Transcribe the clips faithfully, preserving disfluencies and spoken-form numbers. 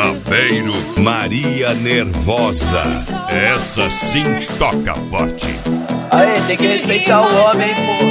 Saveiro, Maria Nervosa. Essa sim toca forte. Aí, tem que respeitar o homem, pô.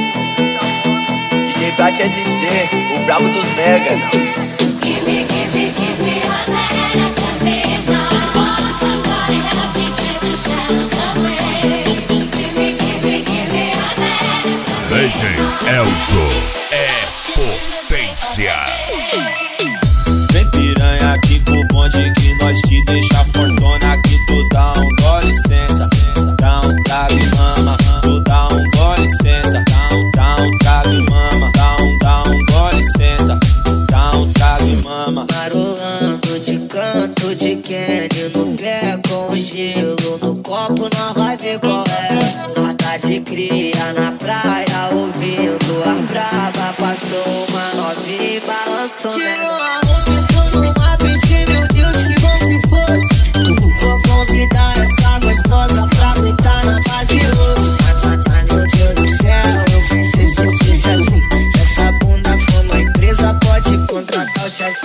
D J Plat S C, o brabo dos mega. Give me, give me, give me a letter to me now. I want somebody help me chase the shadows away. Give me, give me, give me a letter to me. D J Elzo é potência. Vem piranha aqui com o bonde que nós te deixa fortuna. Que tu dá um gole e senta, dá um trago e mama. Tu dá um gole e senta, dá um, dá um trago e mama. Dá um, dá um gole e senta, dá um trago e mama. Marolando de canto de Kenny no pé com gelo no copo, nós vai ver qual é. Nós tá de cria na praia ouvindo a braba. Passou uma novinha e balançou. Tirou a roupa, pôs uma piscina, meu Deus, que bom que foi. Vou convidar essa gostosa pra deitar na base hoje. Mas meu Deus do céu, eu pensei se eu fiz assim. Se essa bunda for uma empresa, pode contratar o chefe.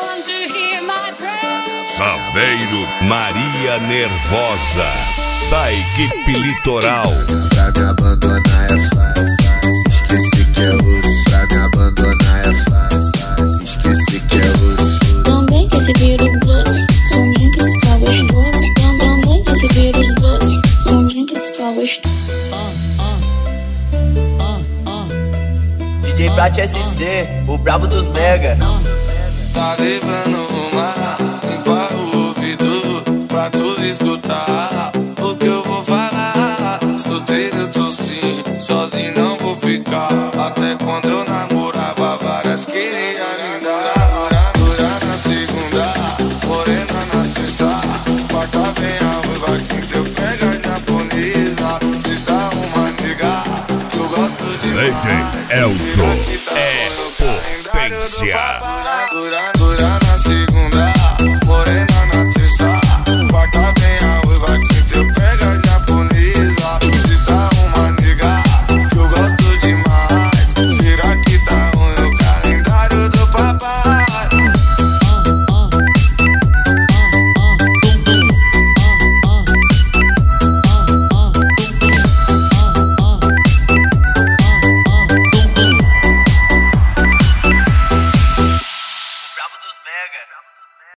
Saveiro, Maria Nervosa, da equipe Litoral. Pra me abandonar é fácil, esqueci que é osso. Pra me abandonar é fácil, esqueci que é osso. Também que esse vírus doce, também que esse tá gostoso. Também que esse vírus doce, também que esse tá gostoso. D J Plat S C, o brabo dos mega. Tá levando uma, limpa o ouvido pra tu escutar o que eu vou falar. Solteiro eu tô sim, sozinho não vou ficar. Até quando eu namorava, várias queria me dar. Dura na segunda, morena na terça, quarta vem a ruiva, quinta eu pego a japonesa. Sexta uma nega, que eu gosto de D J Elzo é potência.